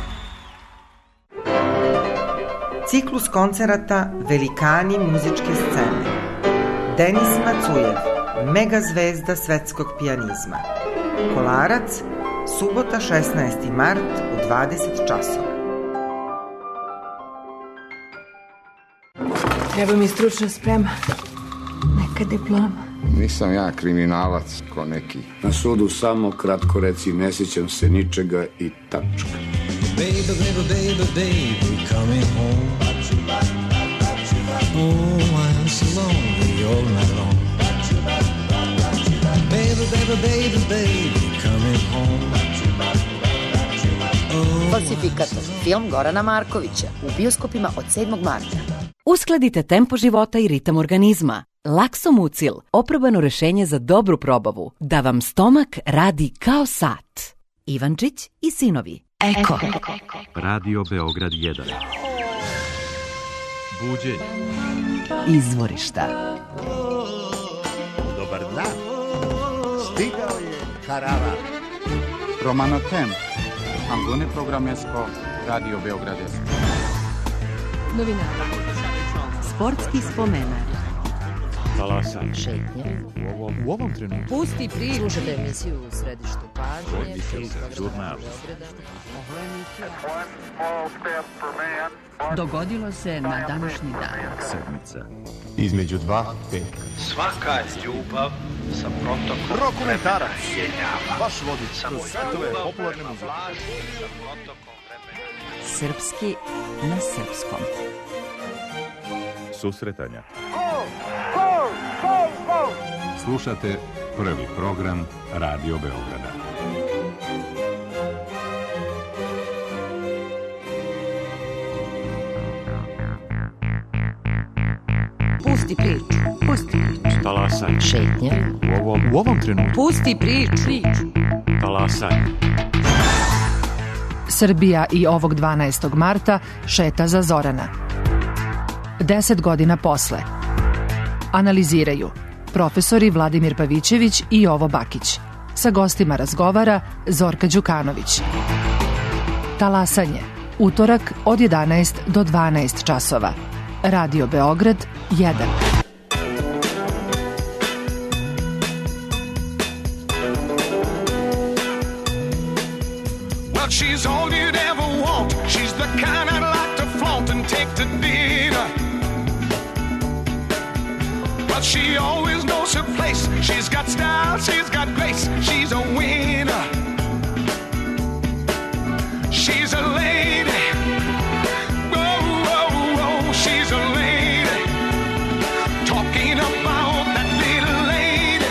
Ciklus koncerata Velikani muzičke scene. Denis Macujev, mega zvezda svetskog pijanizma. Kolarac, subota 16. mart u 20 časova. Treba mi stručna sprema. Neka diploma. Nisam ja kriminalac ko neki. Na sudu samo kratko reci ne sjećam se ničega i tačka. Baby, baby, baby, baby, coming home. Oh, I'm so lonely all night long. Baby, baby, baby, baby, coming home. Falsifikator, film Gorana Markovića, u bioskopima od 7. marta. Uskladite tempo života i ritam organizma. Laksomucil, oprobano rešenje za dobru probavu, da vam stomak radi kao sat. Ivančić i sinovi. Eko. Radio Beograd 1. Buđenje. Izvorišta. Dobar dan. Stigao je Karavan. Romano Temp. Angone Programesko. Radio Beograd 1. Novinar. Sportski spomenar. Talasan. Šetnje. U ovom trenutku. Pusti priču. Slušate emisiju U središtu pažnje. Žurnal. Dogodilo se na današnji dan. Sedmica. Između dva petka. Svaka ljubav sa protokom Rokomentarac. Vaš vodič kroz svetove popularne muzike. Srpski na srpskom. Susretanja. Slušate prvi program Radio Beograda. Pusti priču. Pusti priču. Talasaj. Šetnje. U ovom trenutku. Pusti priču. Talasaj. Srbija i ovog 12. marta šeta za Zorana. 10 godina posle. Analiziraju profesori Vladimir Pavićević i Jovo Bakić. Sa gostima razgovara Zorka Đukanović. Talasanje. Utorak od 11 do 12 časova. Radio Beograd 1. Well, she's all you'd ever want. She's the kind I'd like to flaunt and take to dinner. But she always knows her place. She's got style, she's got grace. She's a winner. She's a lady. Whoa, whoa, whoa, she's a lady. Talking about that little lady.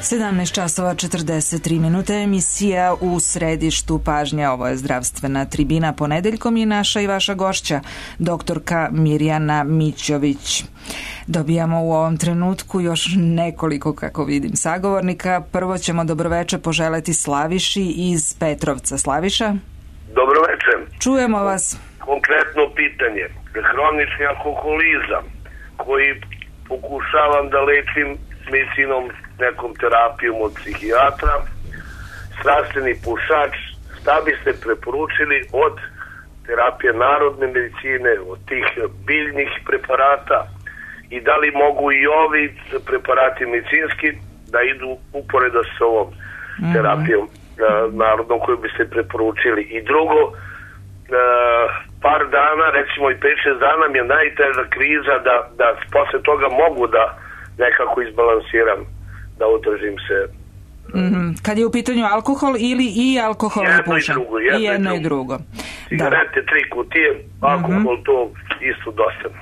17 časova 43 minuta, emisija u središtu pažnje. Ovo je zdravstvena tribina ponedeljkom i naša i vaša gošća, doktorka Mirjana Mićović. Dobijamo u ovom trenutku još nekoliko, kako vidim, sagovornika. Prvo ćemo dobroveče poželeti Slaviši iz Petrovca. Slaviša? Dobroveče. Čujemo vas. Konkretno pitanje. Hronični alkoholizam koji pokušavam da lečim medicinom, nekom terapijom od psihijatra, strastveni pušač, šta biste preporučili od terapije narodne medicine, od tih biljnih preparata i da li mogu i ovi preparati medicinski da idu uporedo s ovom terapijom narodnom koju biste preporučili. I drugo, par dana, recimo i 5-6 dana mi je najteža kriza da posle toga mogu da nekako izbalansiram, da održim se. Kad je u pitanju alkohol ili i alkohol i pušenje? Jedno i drugo. Cigarete 3 kutije, alkohol to isto dosta.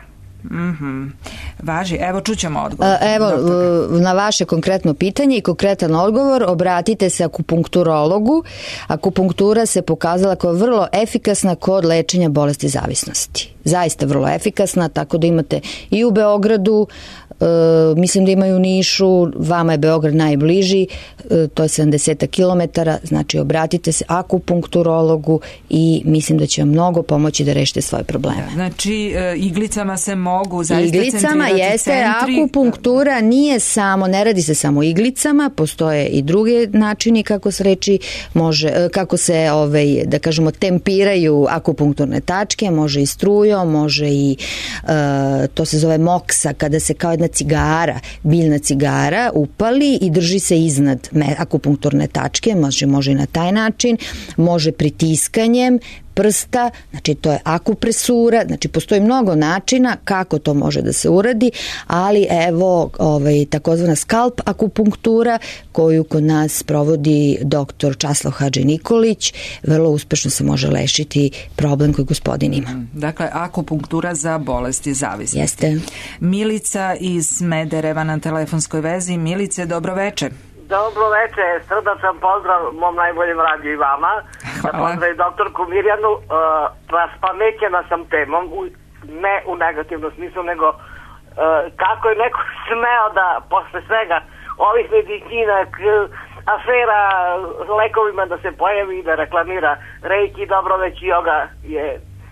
Važi, evo čućemo odgovor. Evo, na vaše konkretno pitanje i konkretan odgovor obratite se akupunkturologu. Akupunktura se pokazala kao vrlo efikasna kod lečenja bolesti zavisnosti. Zaista vrlo efikasna, tako da imate i u Beogradu, mislim da imaju u Nišu, vama je Beograd najbliži, to je 70 km, znači obratite se akupunkturologu i mislim da će vam mnogo pomoći da rešite svoje probleme. Znači iglicama se mogu zaista iglicama jeste, akupunktura nije samo, ne radi se samo iglicama, postoje i druge načini kako se reči, kako se da kažemo tempiraju akupunkturne tačke, može i strujom, može i to se zove moksa, kada se kao jedna cigara, biljna cigara upali i drži se iznad akupunkturne tačke, može i na taj način, može pritiskanjem prsta, znači to je akupresura, znači postoji mnogo načina kako to može da se uradi, ali evo takozvana skalp akupunktura koju kod nas provodi doktor Časlav Hadži Nikolić, vrlo uspešno se može lešiti problem koji gospodin ima. Dakle, akupunktura za bolesti zavisnosti. Jeste. Milica iz Smedereva na telefonskoj vezi. Milice, dobroveče. Dobro veče, srdačan pozdrav mom najboljem radiju i vama. Pozdrav doktorku Mirjanu. Raspamećena sam temom, ne u negativnom smislu, nego kako je neko smeo da posle svega ovih medicina, afera lekovima da se pojavi i da reklamira reiki, dobro već yoga je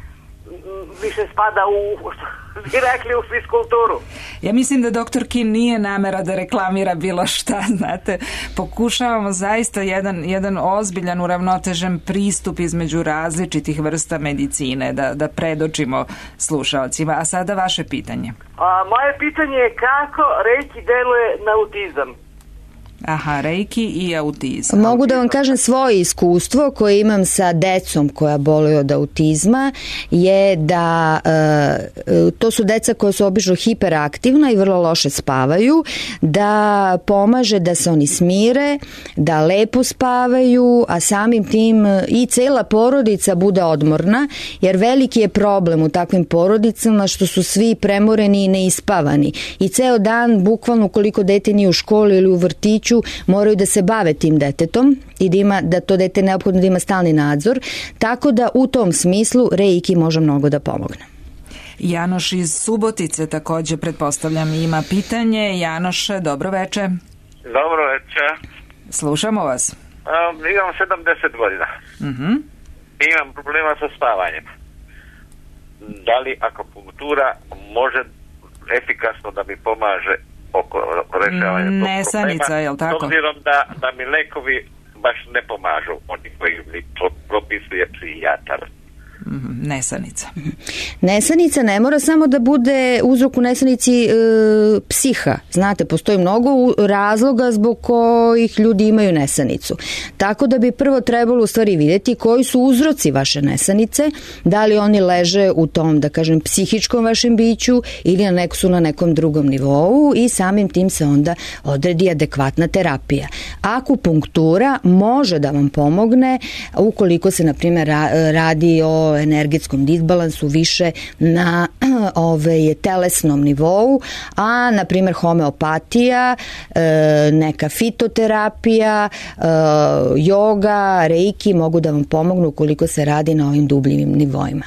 više spada bi rekli u fiskulturu. Ja mislim da doktor Kim nije namera da reklamira bilo šta, znate, pokušavamo zaista jedan ozbiljan uravnotežen pristup između različitih vrsta medicine da predočimo slušalcima. A sada vaše pitanje. Moje pitanje je kako reiki deluje na autizam? Aha, reiki i autizam. Mogu da vam kažem svoje iskustvo koje imam sa decom koja boluju od autizma je da to su deca koja su obično hiperaktivna i vrlo loše spavaju, da pomaže da se oni smire, da lepo spavaju, a samim tim i cela porodica bude odmorna, jer veliki je problem u takvim porodicama što su svi premoreni i neispavani i ceo dan, bukvalno koliko dete nije u školi ili u vrtiću, moraju da se bave tim detetom i da to dete neophodno da ima stalni nadzor, tako da u tom smislu reiki može mnogo da pomogne. Janoš iz Subotice također, pretpostavljam, ima pitanje. Janoše, dobro veče. Dobro veče. Slušamo vas. Imam 70 godina. Imam problema sa spavanjem. Da li akupunktura može efikasno da mi pomaže oko rešavanja tog nesanica, je li tako? S obzirom da mi lekovi baš ne pomažu, oni koji mi propisuje psihijatar. Nesanica. Nesanica ne mora samo da bude uzrok u nesanici psiha. Znate, postoji mnogo razloga zbog kojih ljudi imaju nesanicu. Tako da bi prvo trebalo u stvari vidjeti koji su uzroci vaše nesanice, da li oni leže u tom, da kažem, psihičkom vašem biću ili su na nekom drugom nivou i samim tim se onda odredi adekvatna terapija. Akupunktura može da vam pomogne ukoliko se, na primjer, radi o o energetskom disbalansu više na telesnom nivou, a na primjer homeopatija, neka fitoterapija, joga, reiki mogu da vam pomognu ukoliko se radi na ovim dubljivim nivoima.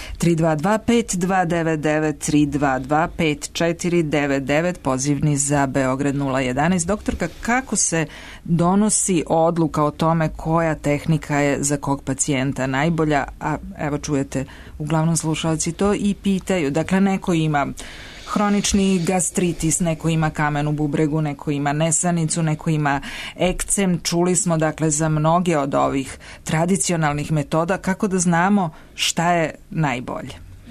3225-222-5499, pozivni za Beograd 011. Doktorka, kako se donosi odluka o tome koja tehnika je za kog pacijenta najbolja? A evo čujete, uglavnom slušalci to i pitaju. Dakle, neko ima hronični gastritis, neko ima kamen u bubregu, neko ima nesanicu, neko ima ekcem. Čuli smo dakle za mnoge od ovih tradicionalnih metoda. Kako da znamo šta je najbolje?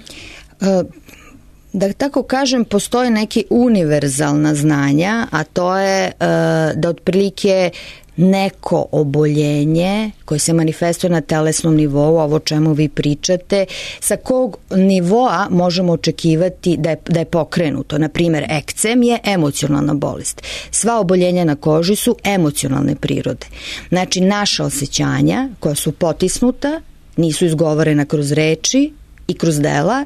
Da tako kažem, postoje neki univerzalna znanja, a to je da otprilike neko oboljenje koje se manifestuje na telesnom nivou, ovo o čemu vi pričate, sa kog nivoa možemo očekivati da je pokrenuto. Na primjer, ekcem je emocionalna bolest. Sva oboljenja na koži su emocionalne prirode. Znači, naša osjećanja koja su potisnuta, nisu izgovorena kroz reči i kroz dela,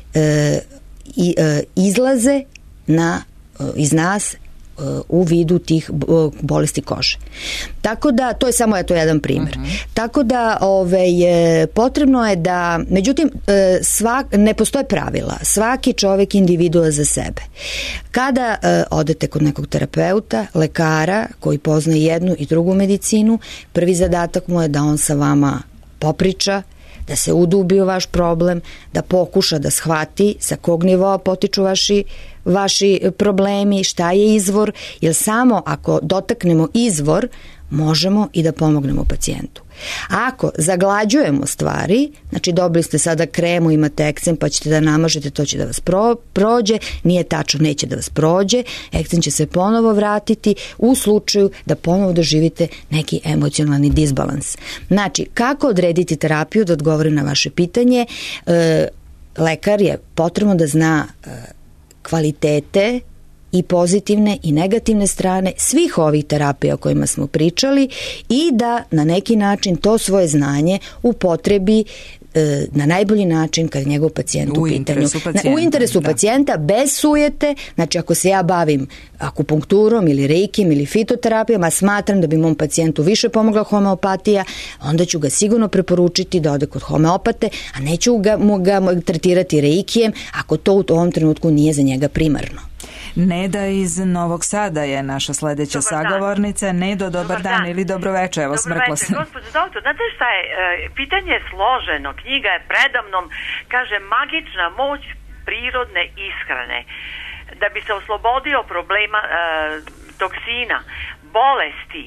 izlaze iz nas u vidu tih bolesti kože. Tako da, to je samo jedan primjer. Tako da potrebno je da, međutim, ne postoje pravila. Svaki čovjek individua za sebe. Kada odete kod nekog terapeuta, lekara koji poznaje jednu i drugu medicinu, prvi zadatak mu je da on sa vama popriča, da se udubi u vaš problem, da pokuša da shvati sa kog nivoa potiču vaši problemi, šta je izvor, jer samo ako dotaknemo izvor, možemo i da pomognemo pacijentu. Ako zaglađujemo stvari, znači dobili ste sada kremu, imate ekcem pa ćete da namažete, to će da vas prođe, nije tačno, neće da vas prođe, ekcem će se ponovo vratiti u slučaju da ponovo doživite neki emocionalni disbalans. Znači, kako odrediti terapiju, da odgovorim na vaše pitanje, lekar je potrebno da zna kvalitete i pozitivne i negativne strane svih ovih terapija o kojima smo pričali i da na neki način to svoje znanje upotrebi na najbolji način kad njegov pacijent u pitanju. U interesu pacijenta, bez sujete. Znači, ako se ja bavim akupunkturom ili reikim ili fitoterapijom, a smatram da bi mom pacijentu više pomogla homeopatija, onda ću ga sigurno preporučiti da ode kod homeopate, a neću ga tretirati reikijem ako to u ovom trenutku nije za njega primarno. Neda iz Novog Sada je naša sledeća sagovornica. Nedo, dobar dan ili dobroveče, evo smrkla sam. Gospođo doktor, znate šta je, pitanje je složeno, knjiga je predamnom, kaže magična moć prirodne ishrane. Da bi se oslobodio problema toksina, bolesti,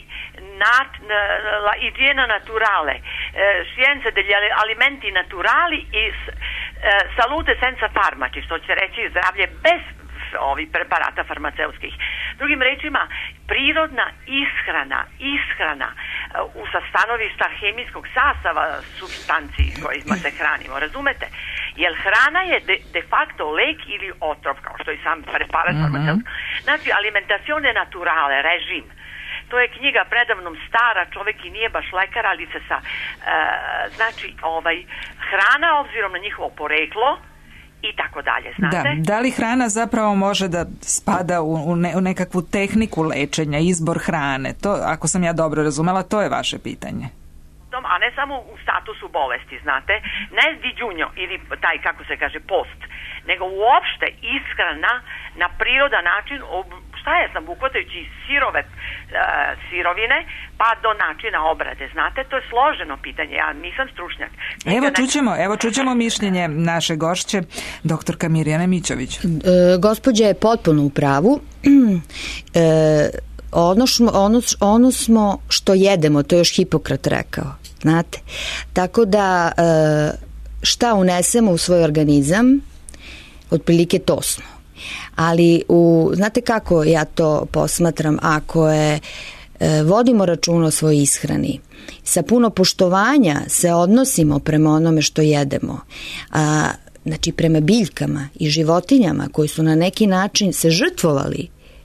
igiena naturale, scienze degli alimenti naturali i salute senza farmaci, što će reći zdravlje bez ovih preparata farmaceutskih. Drugim rečima, prirodna ishrana sa stanovišta hemijskog sastava supstanci s kojima se hranimo, razumete? Jer hrana je de facto lek ili otrov, kao što i sam preparat farmaceutski. Znači, alimentazione naturale, režim. To je knjiga predavnom stara, čovjek i nije baš lekar, ali se znači, hrana obzirom na njihovo poreklo i tako dalje, znate? Da li hrana zapravo može da spada u nekakvu tehniku lečenja, izbor hrane? To, ako sam ja dobro razumela, to je vaše pitanje. A ne samo u statusu bolesti, znate? Ne diđunjo ili taj, kako se kaže, post, nego uopšte ishrana na prirodan način, šta je sam, buhvatajući sirovine, pa do načina obrade, znate? To je složeno pitanje, ja nisam stručnjak. Evo čućemo mišljenje naše gošće, doktorka Mirjana Mićović. Gospođa je potpuno u pravu. Ono smo što jedemo, to je još Hipokrat rekao, znate. Tako da šta unesemo u svoj organizam, otprilike to smo. Ali znate kako ja to posmatram, ako vodimo računa o svojoj ishrani, sa puno poštovanja se odnosimo prema onome što jedemo, znači prema biljkama i životinjama koji su na neki način se žrtvovali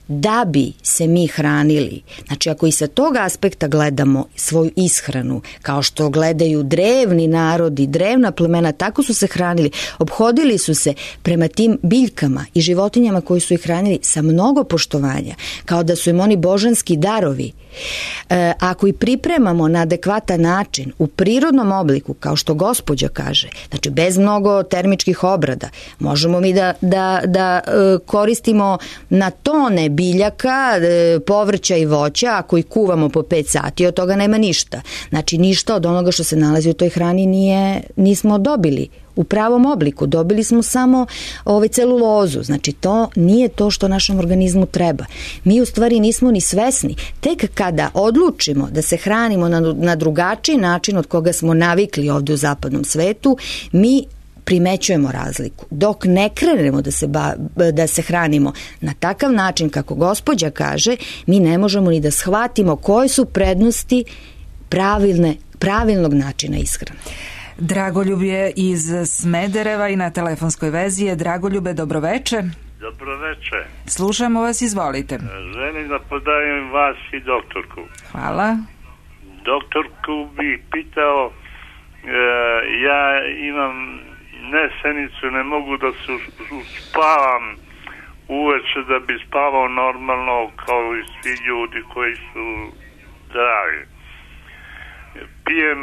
da bi se mi hranili, znači ako i sa tog aspekta gledamo svoju ishranu, kao što gledaju drevni narodi, drevna plemena, tako su se hranili, ophodili su se prema tim biljkama i životinjama koji su ih hranili sa mnogo poštovanja, kao da su im oni božanski darovi. Ako i pripremamo na adekvatan način, u prirodnom obliku, kao što gospođa kaže, znači bez mnogo termičkih obrada, možemo mi da koristimo na tone biljaka, povrća i voća, ako ih kuvamo po 5 sati, od toga nema ništa. Znači ništa od onoga što se nalazi u toj hrani nismo dobili u pravom obliku, dobili smo samo celulozu, znači to nije to što našem organizmu treba. Mi u stvari nismo ni svesni. Tek kada odlučimo da se hranimo na drugačiji način od koga smo navikli ovde u zapadnom svetu, mi primećujemo razliku. Dok ne krenemo da se hranimo na takav način kako gospođa kaže, mi ne možemo ni da shvatimo koje su prednosti pravilnog načina ishrane. Dragoljub je iz Smedereva i na telefonskoj vezi je. Dragoljube, dobroveče. Dobroveče. Slušamo vas, izvolite. Želim da pozdravim vas i doktorku. Hvala. Doktorku bi pitao, ja imam nesenicu, ne mogu da se uspavam uveče da bi spavao normalno kao i svi ljudi koji su zdravi. Pijem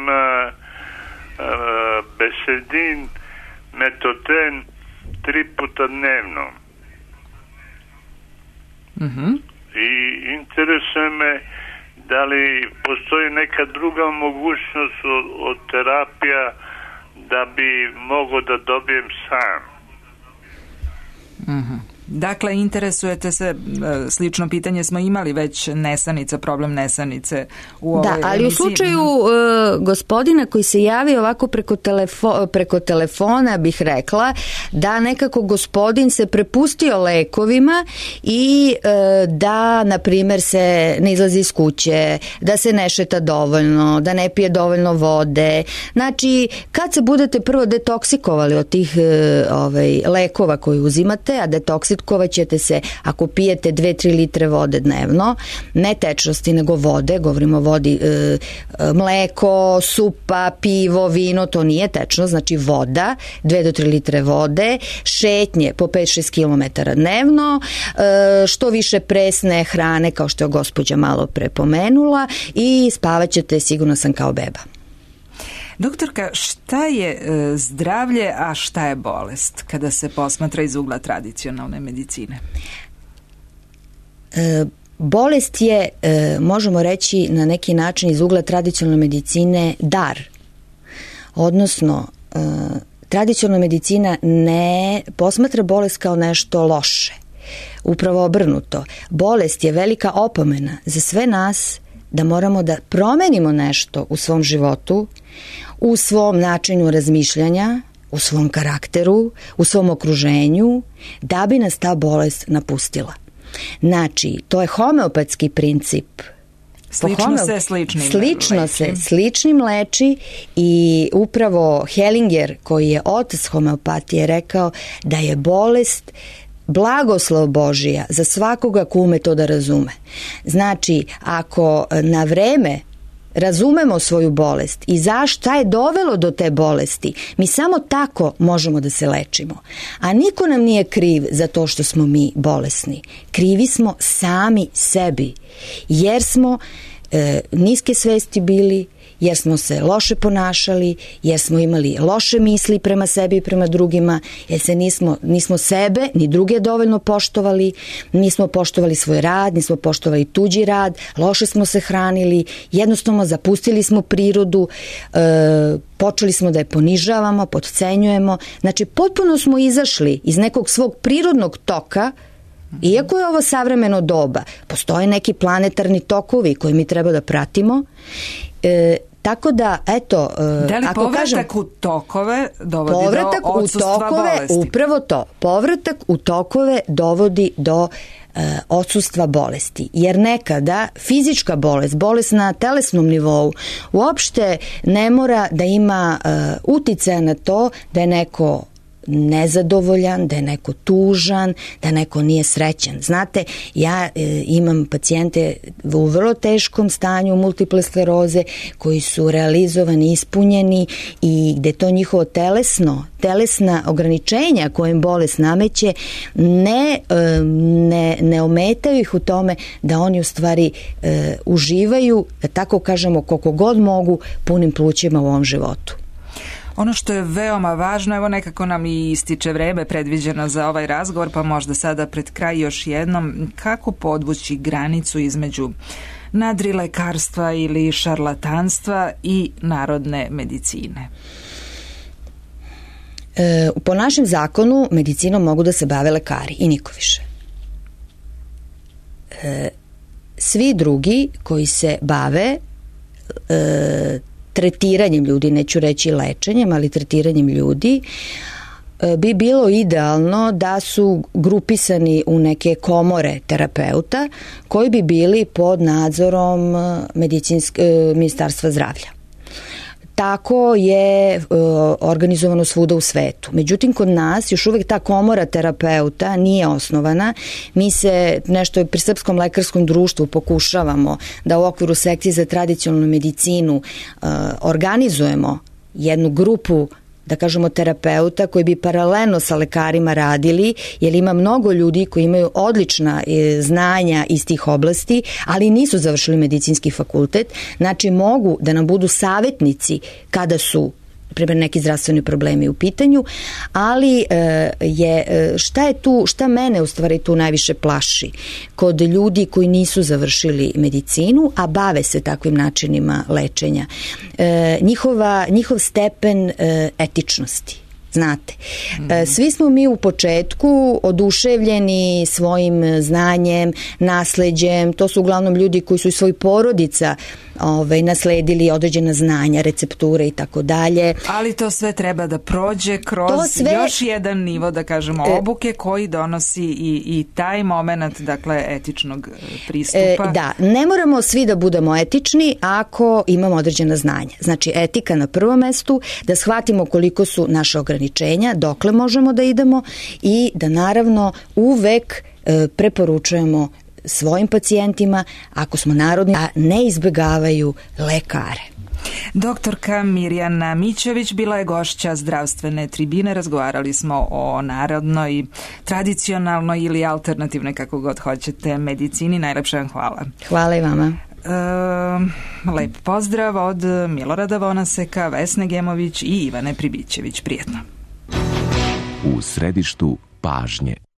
Besedin, Metoten 3 puta dnevno. I interesuje me da li postoji neka druga mogućnost od terapija da bi mogo da dobijem san. Dakle, interesujete se, slično pitanje smo imali već, nesanica, problem nesanice u ovoj emisiji. Da, ali u slučaju gospodina koji se javi ovako preko telefona bih rekla da nekako gospodin se prepustio lekovima i da, na primjer, se ne izlazi iz kuće, da se ne šeta dovoljno, da ne pije dovoljno vode. Znači, kad se budete prvo detoksikovali od tih lekova koje uzimate, a detoksikovaćete se ako pijete 2-3 litre vode dnevno, ne tečnosti nego vode, govorimo o vodi, mleko, supa, pivo, vino, to nije tečno, znači voda, 2 do 3 litre vode, šetnje po 5-6 km dnevno, što više presne hrane, kao što je gospođa malo pre pomenula, i spavaćete, sigurno sam, kao beba. Doktorka, šta je zdravlje, a šta je bolest kada se posmatra iz ugla tradicionalne medicine? Bolest je, možemo reći na neki način iz ugla tradicionalne medicine, dar. Odnosno, tradicionalna medicina ne posmatra bolest kao nešto loše. Upravo obrnuto. Bolest je velika opomena za sve nas da moramo da promenimo nešto u svom životu, u svom načinu razmišljanja, u svom karakteru, u svom okruženju, da bi nas ta bolest napustila. Znači, to je homeopatski princip. Slično se sličnim leči i upravo Hellinger, koji je otac homeopatije, rekao da je bolest blagoslov Božija za svakoga ko ume to da razume. Znači, ako na vreme razumemo svoju bolest i šta je dovelo do te bolesti, mi samo tako možemo da se lečimo. A niko nam nije kriv za to što smo mi bolesni. Krivi smo sami sebi, jer smo niske svesti bili, jer smo se loše ponašali, jer smo imali loše misli prema sebi i prema drugima, jer se nismo sebe ni druge dovoljno poštovali, nismo poštovali svoj rad, nismo poštovali tuđi rad, loše smo se hranili, jednostavno zapustili smo prirodu, počeli smo da je ponižavamo, potcenjujemo. Znači, potpuno smo izašli iz nekog svog prirodnog toka. Iako je ovo savremeno doba, postoje neki planetarni tokovi koji mi treba da pratimo. Tako da, eto, da li povratak u tokove dovodi do odsustva bolesti? Upravo to. Povratak u tokove dovodi do odsustva bolesti. Jer nekada fizička bolest na telesnom nivou, uopšte ne mora da ima uticaja na to da je neko nezadovoljan, da je neko tužan, da neko nije srećan. Znate, ja imam pacijente u vrlo teškom stanju multiple skleroze koji su realizovani, ispunjeni i gde to njihovo telesna ograničenja koje im bolest nameće ne ometaju ih u tome da oni u stvari uživaju, da tako kažemo, koliko god mogu punim plućima u ovom životu. Ono što je veoma važno, evo nekako nam i ističe vreme predviđeno za ovaj razgovor, pa možda sada pred kraj još jednom, kako podvući granicu između nadrilekarstva ili šarlatanstva i narodne medicine? Po našem zakonu medicinom mogu da se bave lekari i niko više. Svi drugi koji se bave tretiranjem ljudi, neću reći lečenjem, ali tretiranjem ljudi, bi bilo idealno da su grupisani u neke komore terapeuta koji bi bili pod nadzorom Ministarstva zdravlja. Tako je organizovano svuda u svetu. Međutim, kod nas još uvijek ta komora terapeuta nije osnovana. Mi se nešto pri Srpskom lekarskom društvu pokušavamo da u okviru sekcije za tradicionalnu medicinu organizujemo jednu grupu, da kažemo, terapeuta koji bi paralelno sa lekarima radili, jer ima mnogo ljudi koji imaju odlična znanja iz tih oblasti, ali nisu završili medicinski fakultet, znači mogu da nam budu savjetnici kada su primjer neki zdravstveni problemi u pitanju, ali šta mene u stvari tu najviše plaši kod ljudi koji nisu završili medicinu, a bave se takvim načinima lečenja, njihov stepen etičnosti. Znate, svi smo mi u početku oduševljeni svojim znanjem, nasleđem, to su uglavnom ljudi koji su iz svojih porodica nasledili određena znanja, recepture i tako dalje. Ali to sve treba da prođe kroz još jedan nivo, da kažemo, obuke koji donosi i taj moment, dakle, etičnog pristupa. Da, ne moramo svi da budemo etični ako imamo određena znanja. Znači, etika na prvom mestu, da shvatimo koliko su naše ograničenja, dokle možemo da idemo i da naravno uvek preporučujemo svojim pacijentima, ako smo narodni, a ne izbegavaju lekare. Doktorka Mirjana Mićević bila je gošća zdravstvene tribine. Razgovarali smo o narodnoj, tradicionalnoj ili alternativnoj, kako god hoćete, medicini. Najlepše vam hvala. Hvala i vama. Lep pozdrav od Milorada Vonaseka, Vesne Gemović i Ivane Pribićević. Prijetno. U središtu pažnje.